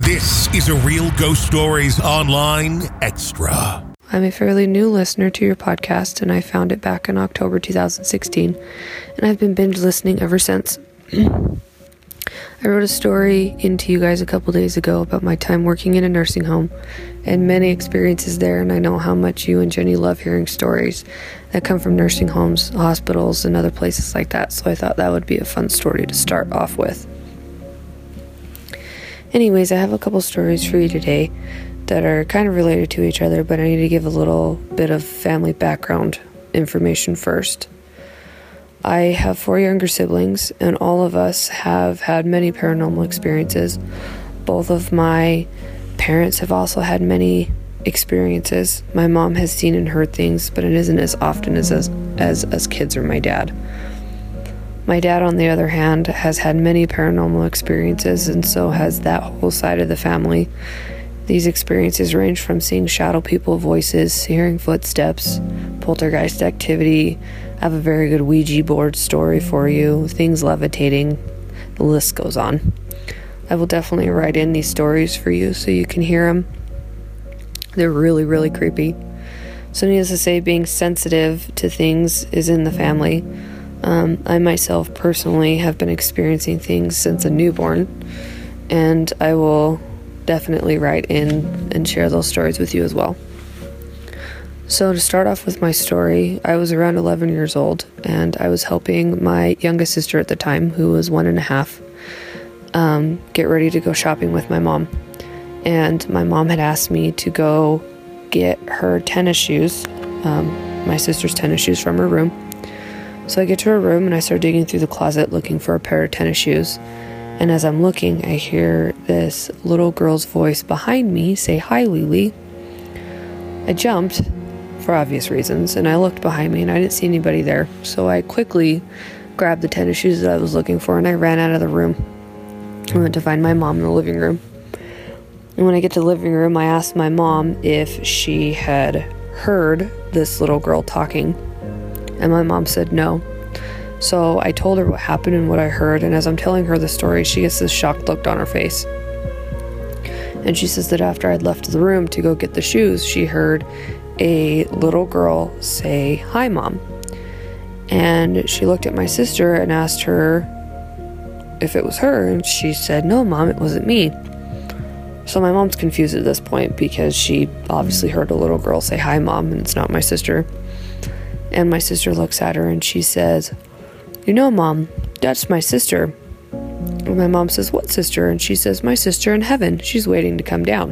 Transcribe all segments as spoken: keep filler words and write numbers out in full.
This is a Real Ghost Stories Online Extra. I'm a fairly new listener to your podcast, and I found it back in October two thousand sixteen, and I've been binge listening ever since. I wrote a story into you guys a couple days ago about my time working in a nursing home and many experiences there, and I know how much you and Jenny love hearing stories that come from nursing homes, hospitals, and other places like that, so I thought that would be a fun story to start off with. Anyways, I have a couple stories for you today that are kind of related to each other, but I need to give a little bit of family background information first. I have four younger siblings, and all of us have had many paranormal experiences. Both of my parents have also had many experiences. My mom has seen and heard things, but it isn't as often as as, as us kids or my dad. My dad, on the other hand, has had many paranormal experiences, and so has that whole side of the family. These experiences range from seeing shadow people voices, hearing footsteps, poltergeist activity. I have a very good Ouija board story for you, things levitating, the list goes on. I will definitely write in these stories for you so you can hear them. They're really, really creepy. So needless to say, being sensitive to things is in the family. Um, I myself personally have been experiencing things since a newborn, and I will definitely write in and share those stories with you as well. So to start off with my story, I was around eleven years old, and I was helping my youngest sister at the time, who was one and a half, um, get ready to go shopping with my mom. And my mom had asked me to go get her tennis shoes, um, my sister's tennis shoes from her room. So I get to her room and I start digging through the closet looking for a pair of tennis shoes. And as I'm looking, I hear this little girl's voice behind me say, "Hi, Lily." I jumped, for obvious reasons, and I looked behind me and I didn't see anybody there. So I quickly grabbed the tennis shoes that I was looking for and I ran out of the room. I went to find my mom in the living room. And when I get to the living room, I asked my mom if she had heard this little girl talking. And my mom said no. So I told her what happened and what I heard, and as I'm telling her the story, she gets this shocked look on her face. And she says that after I'd left the room to go get the shoes, she heard a little girl say, "Hi, Mom." And she looked at my sister and asked her if it was her, and she said, "No, Mom, it wasn't me." So my mom's confused at this point because she obviously heard a little girl say, "Hi, Mom," and it's not my sister. And my sister looks at her and she says, "You know, Mom, that's my sister." And my mom says, "What sister?" And she says, "My sister in heaven. She's waiting to come down."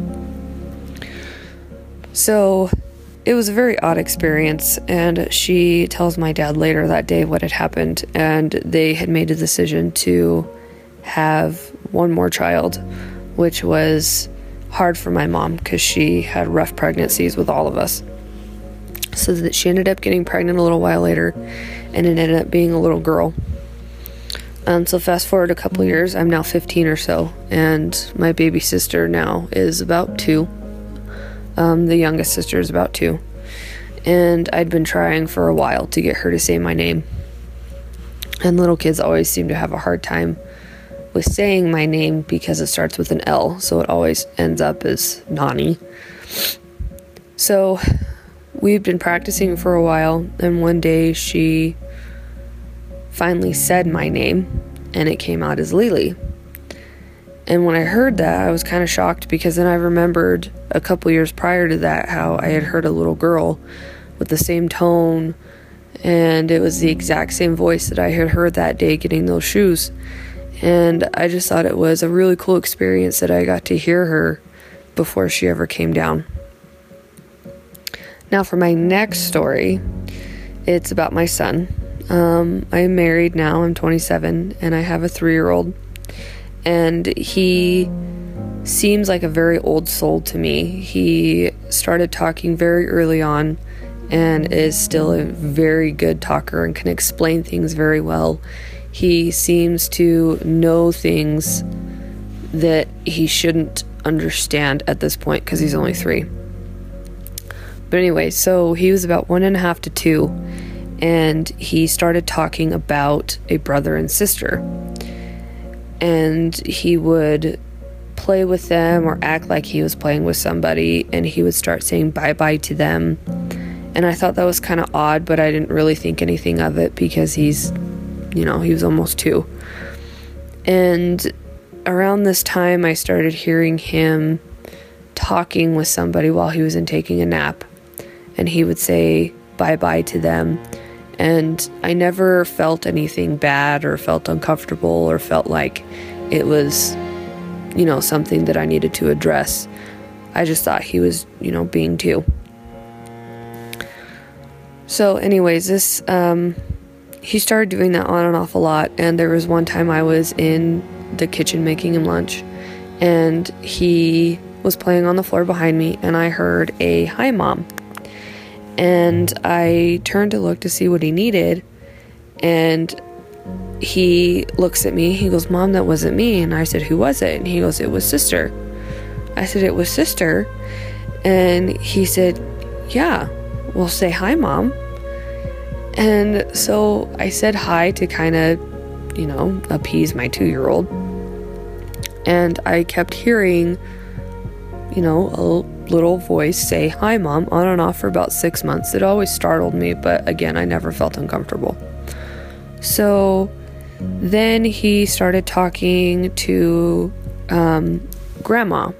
So it was a very odd experience, and she tells my dad later that day what had happened, and they had made a decision to have one more child, which was hard for my mom because she had rough pregnancies with all of us. So that she ended up getting pregnant a little while later, and it ended up being a little girl. Um, so fast forward a couple years, I'm now fifteen or so, and my baby sister now is about two. Um, the youngest sister is about two. And I'd been trying for a while to get her to say my name. And little kids always seem to have a hard time with saying my name because it starts with an L, so it always ends up as Nani. So we've been practicing for a while, and one day she finally said my name, and it came out as Lily. And when I heard that, I was kind of shocked because then I remembered a couple years prior to that how I had heard a little girl with the same tone, and it was the exact same voice that I had heard that day getting those shoes. And I just thought it was a really cool experience that I got to hear her before she ever came down. Now for my next story, it's about my son. Um, I am married now, I'm twenty-seven, and I have a three-year-old. And he seems like a very old soul to me. He started talking very early on and is still a very good talker and can explain things very well. He seems to know things that he shouldn't understand at this point because he's only three. But anyway, so he was about one and a half to two, and he started talking about a brother and sister. And he would play with them or act like he was playing with somebody, and he would start saying bye-bye to them. And I thought that was kind of odd, but I didn't really think anything of it because he's, you know, he was almost two. And around this time, I started hearing him talking with somebody while he was in taking a nap, and he would say bye-bye to them. And I never felt anything bad or felt uncomfortable or felt like it was, you know, something that I needed to address. I just thought he was, you know, being two. So anyways, this, um, he started doing that on and off a lot. And there was one time I was in the kitchen making him lunch, and he was playing on the floor behind me, and I heard a "Hi, Mom." And I turned to look to see what he needed, and he looks at me. He goes, "Mom, that wasn't me." And I said, "Who was it?" And he goes, "It was Sister." I said, "It was Sister?" And he said, "Yeah, well, say hi, Mom." And so I said hi to kind of, you know, appease my two-year-old. And I kept hearing, you know, a little voice say, "Hi, Mom," on and off for about six months. It always startled me, but again, I never felt uncomfortable. So then he started talking to um, Grandma,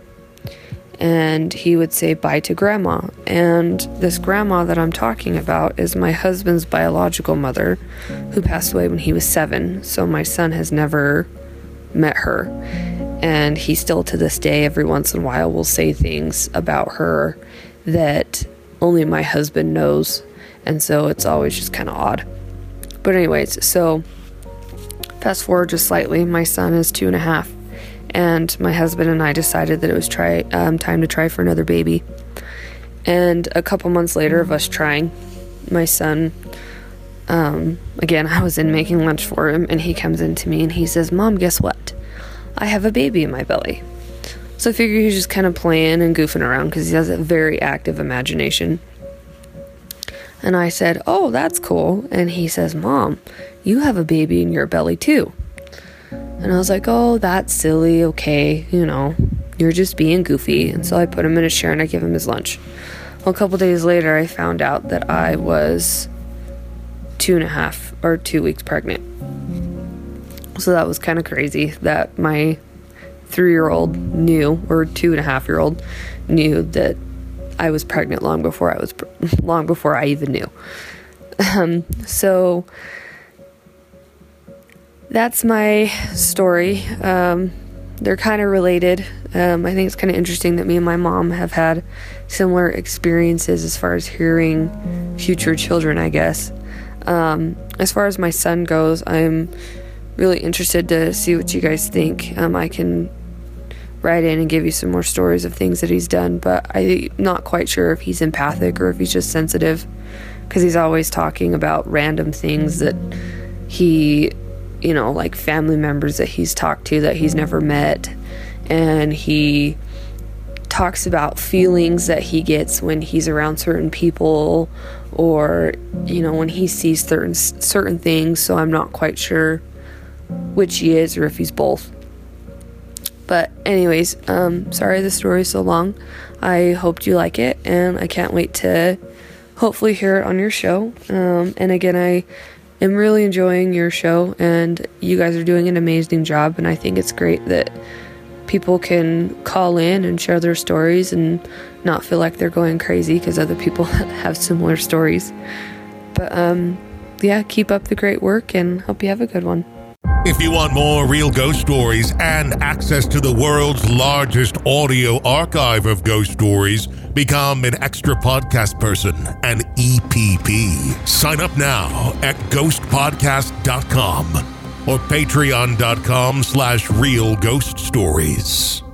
and he would say bye to Grandma. And this Grandma that I'm talking about is my husband's biological mother, who passed away when he was seven. So my son has never met her. And he still, to this day, every once in a while will say things about her that only my husband knows. And so it's always just kind of odd. But anyways, so fast forward just slightly, my son is two and a half. And my husband and I decided that it was try um, time to try for another baby. And a couple months later of us trying, my son, um, again, I was in making lunch for him, and he comes in to me and he says, "Mom, guess what? I have a baby in my belly." So I figure he's just kind of playing and goofing around because he has a very active imagination. And I said, "Oh, that's cool." And he says, "Mom, you have a baby in your belly too." And I was like, "Oh, that's silly. Okay, you know, you're just being goofy." And so I put him in a chair and I give him his lunch. Well, a couple days later, I found out that I was two and a half or two weeks pregnant. So that was kind of crazy that my three-year-old knew, or two and a half year old knew that I was pregnant long before I was, long before I even knew. Um, so that's my story. Um, they're kind of related. Um, I think it's kind of interesting that me and my mom have had similar experiences as far as hearing future children, I guess. Um, as far as my son goes, I'm really interested to see what you guys think. Um, I can write in and give you some more stories of things that he's done, but I'm not quite sure if he's empathic or if he's just sensitive, because he's always talking about random things that he, you know, like family members that he's talked to that he's never met. And he talks about feelings that he gets when he's around certain people, or, you know, when he sees certain certain things. So I'm not quite sure which he is or if he's both. But anyways, um, sorry the story is so long. I hoped you like it, and I can't wait to hopefully hear it on your show. Um, and again, I am really enjoying your show, and you guys are doing an amazing job, and I think it's great that people can call in and share their stories and not feel like they're going crazy because other people have similar stories. But um, yeah, keep up the great work, and hope you have a good one. If you want more real ghost stories and access to the world's largest audio archive of ghost stories, become an extra podcast person, an E P P. Sign up now at ghost podcast dot com or patreon dot com slash real ghost stories.